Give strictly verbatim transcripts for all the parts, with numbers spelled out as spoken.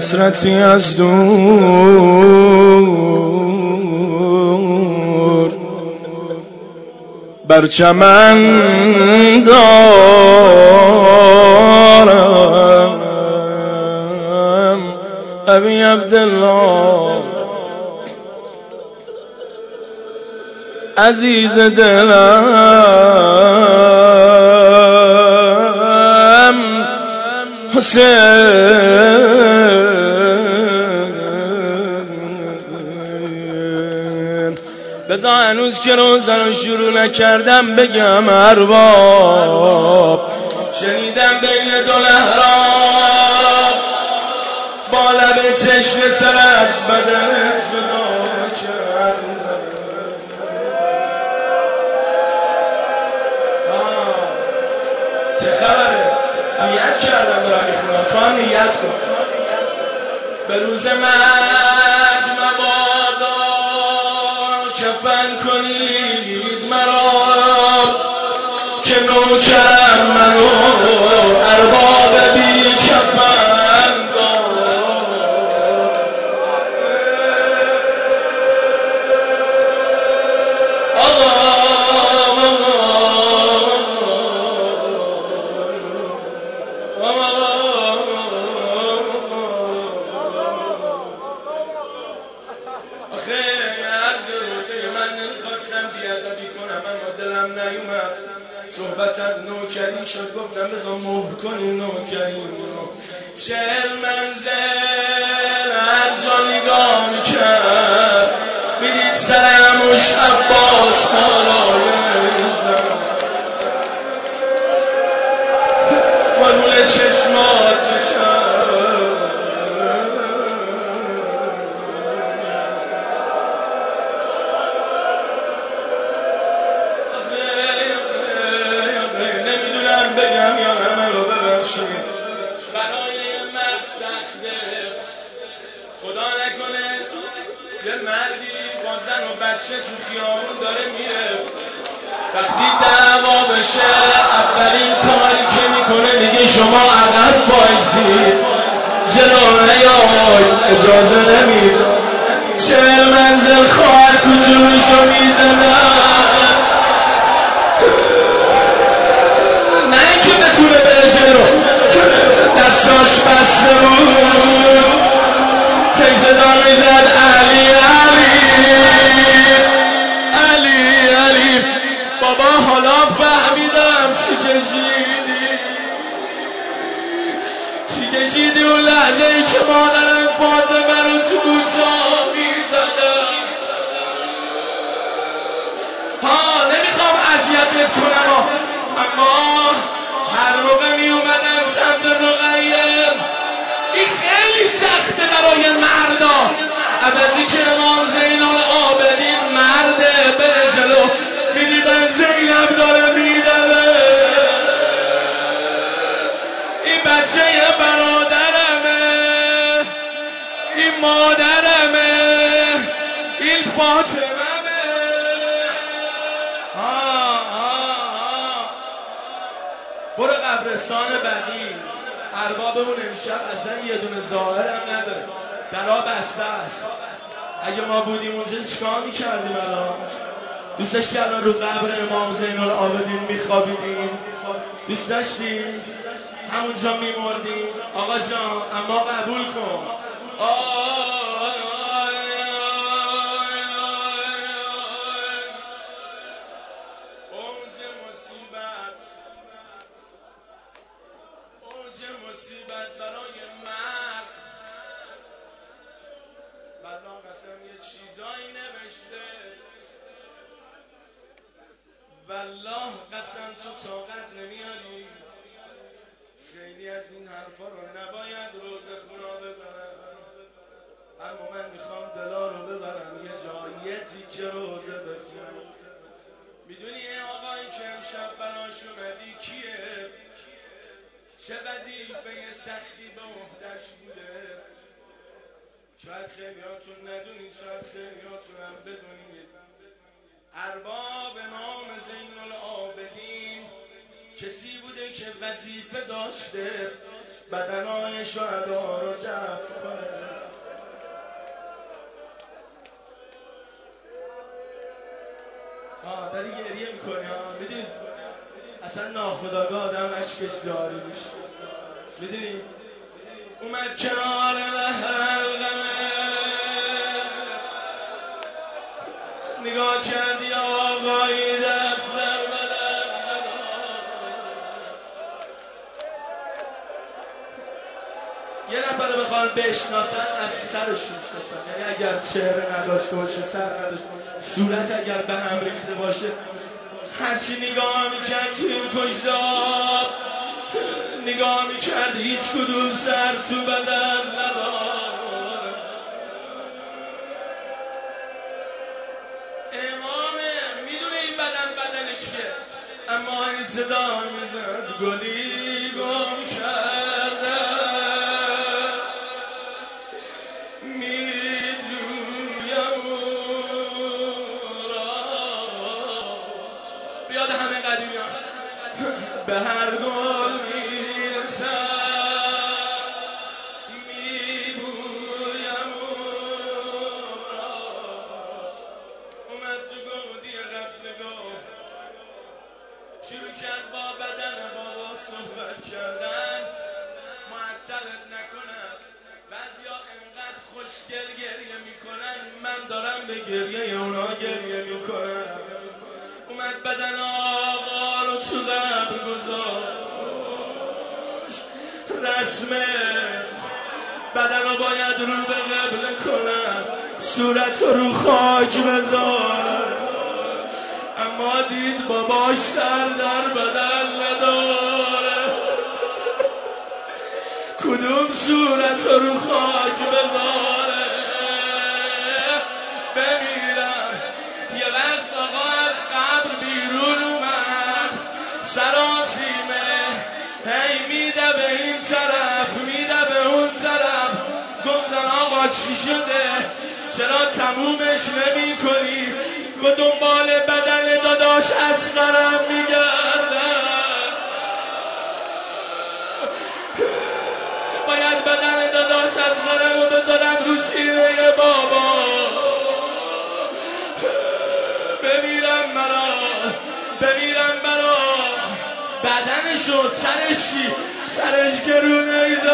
حسرتی از دور بر چمن دارم ابی عبدالله عزیز دلم حسین بذار هنوز که روزه رو شروع نکردم بگم ارباب شنیدم بین دو لحراب با لب چشم سر از بدن جدا کرد چه خبره؟ نیت کردم دارم میخونم تو هم نیت کن به روز مرگ مبادا کفن کنید مرا که نوکر منو ارباب بی کفن صحبت از نوکری شد گفتم بذار مهر کنیم نوکریمونو چهل منزل هر جا نگاه میکرد میدید سرموش عباس بالای قربون چشمات چشم بگم یا همه رو ببخشید برای مرد سخته خدا نکنه یه مردی با زن و بچه تو خیابون داره میره وقتی دعوا بشه اولین کاری که میکنه میگه شما عقب وایسید جلو نیای اجازه نمید چهل منزل خواهر کوچولوشو میزنن دستاش بسته بود که صدا میزد علی علی علی علی بابا حالا فهمیدم چی کشیدی چی کشیدی اون لحظه ای که مادرم فاطمه رو تو جا میزدم ها نمیخوام اذیتت کنم اما هر موقع می اومدم سمت رقیه این خیلی سخته برای مردا عوضی که امام زین العابدین مرده بره جلو میدیدن زینب داره میدوه این بچه برادرمه این مادرمه این فاطمه برو قبرستان بعدی اربابمون امشب اصلا یه دونه ظاهر هم نداره درا بسته است اگه ما بودیم اونجا چیکار میکردیم الان دوست داشتی الان رو قبر امام زین العابدین میخوابیدیم دوست داشتی همونجا میمردیم آقا جان اما قبول کن مصیبت برای مرد بلا قسم یه چیزایی نوشته والله قسم تو طاقت نمیاری خیلی از این حرفا رو نباید روز خونا بزنم اما من میخوام دلا رو ببرم یه جایی تیکه روزه بخونم میدونی آقایی که امشب براش اومدی کیه چه وظیفه سختی به عهده‌اش بوده شاید خیلیاتون ندونید شاید خیلیاتون هم بدونید ارباب امام زین العابدین کسی بوده که وظیفه داشته بدنهای شهدا رو دفن کنه. آه داری گریه میکنی ها، میدید اصلا ناخودآگاه آدم اشکش جاری میشه. میدونی اومد کنار حلقمه، نگاه کردی آقایی دست در بدن یه نفر بخوان بشناسن از سرش میشناسن، یعنی اگر چهره نداشته باشه، سر نداشته باشه، صورت اگر به هم ریخته باشه، هرچی نگاه میکرد توی این کشتار، نگاه میکرد هیچ کدوم سر تو بدن نداره. امامه میدونه این بدن بدن کیه، اما این صدا میزد گلی گم کرده میجویم بیاد همه قدیمی ها به هر گل میرسم میبویم اومد تو گودی قتلگاه، شروع کرد با بدن بابا صحبت کردن. معطلت نکنم، بعضیا انقدر خوشگل گریه میکنن، من دارم به گریه اونا گریه میکنم. اومد بدن آقا رو تو قبر گذاشت، رسمه بدن رو باید رو به قبله کنم، صورت رو خاک بذار، اما دید باباش سر در بدن نداره، کدوم صورت رو خاک بذاره. بمیرم یه وقت آقا از قبر بیرون اومد، سراسیمه هی میده به این طرف میده به اون طرف. گفتن آقا چی شده، چرا تمومش نمی کنی؟ و دنبال بدن داداش اصغرم میگردن، باید بدن داداش اصغرم رو بذارم رو سینه بابا، بمیرم مرا بمیرم مرا. بدنشو سرشی سرش گرونه ایده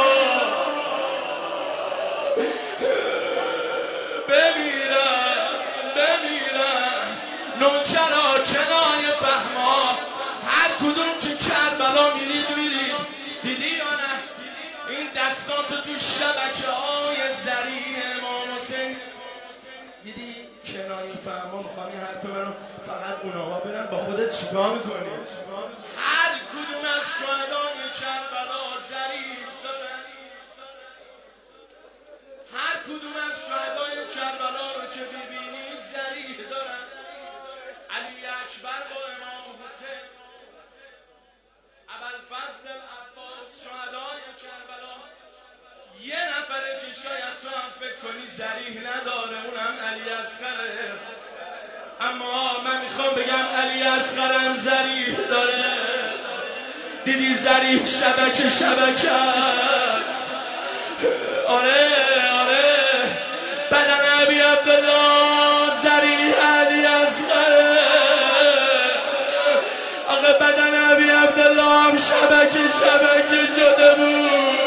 بمیرم بمیرم. نوکرا کنای فهما هر کدوم که کربلا میرید میرید، دیدی یا نه این دستات تو شبکه های زری امام حسین، دیدی کنای فهما میخوانی حرف منو فقط اونها برن با خودت چیکار میکنی؟ هر کدوم از شهدای کربلا زری دارن، هر کدوم از شهدای کربلا رو که ببینی زری دارن. علی اکبر با امام حسین، ابوالفضل العباس، شهدای کربلا، یه نفره که شاید تو هم فکر کنی ذریح نداره، اونم علی اصغره. اما من میخوام بگم علی اصغرم ذریح داره. دیدی ذریح شبکه شبکه است. آره آره بدن ابی عبدالله ذریح علی اصغره. آقا بدن ابی عبدالله هم شبکه شبکه شده بود،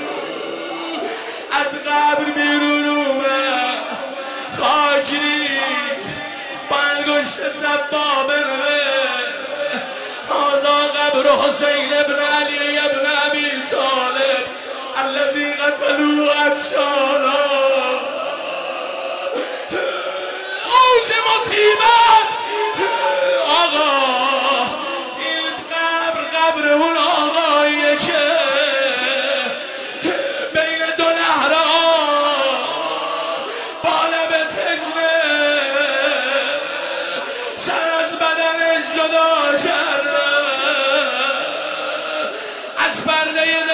از قبر بیرون اومد، خاک ریخت، با انگشت سبابه نوشت هذا قبر حسین ابن علی ابن ابی طالب الذی قتلوه عطشانا. اوج مصیبت آقا، این قبر قبر اون آقاییه که بین دو نهر با لب تشنه سر از بدنش جدا کرده، از پرده